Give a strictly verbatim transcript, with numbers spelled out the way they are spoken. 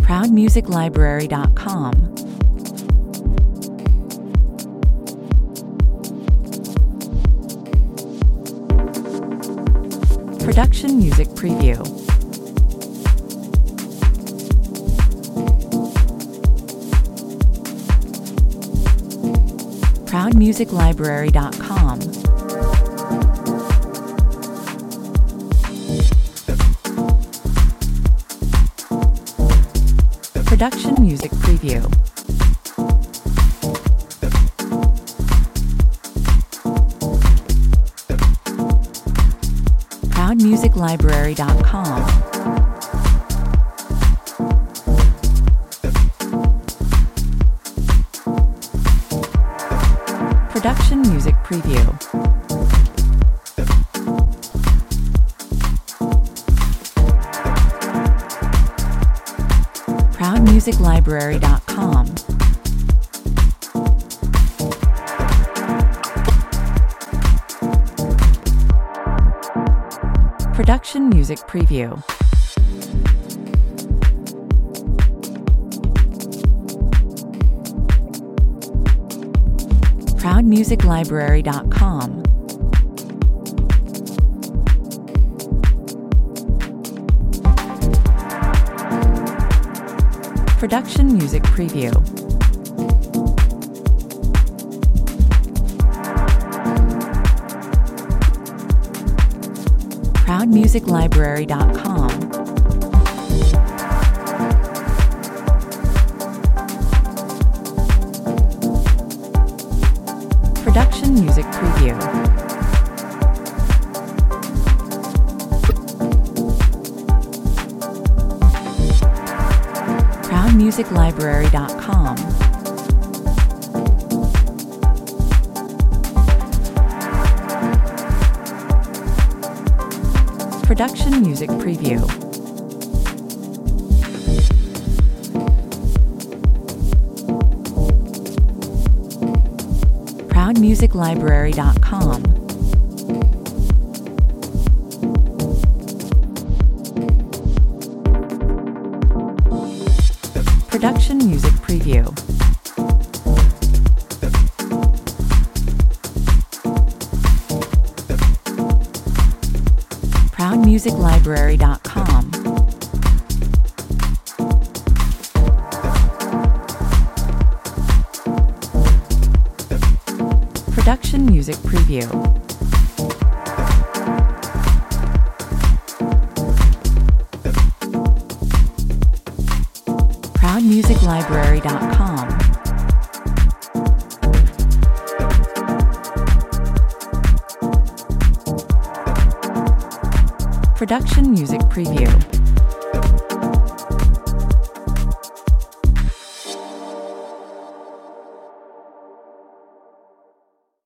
proud music library dot com. Production Music Preview. proud music library dot com. Production Music Preview. proud music library dot com. Production Music Preview. proud music library dot com. Production Music Preview. proud music library dot com. Production Music Preview. proud music library dot com. Production Music Preview. proud music library dot com. Production Music Preview. proud music library dot com. Production Music Preview. proud music library dot com. Production Music Preview. proud music library dot com. Production Music Preview.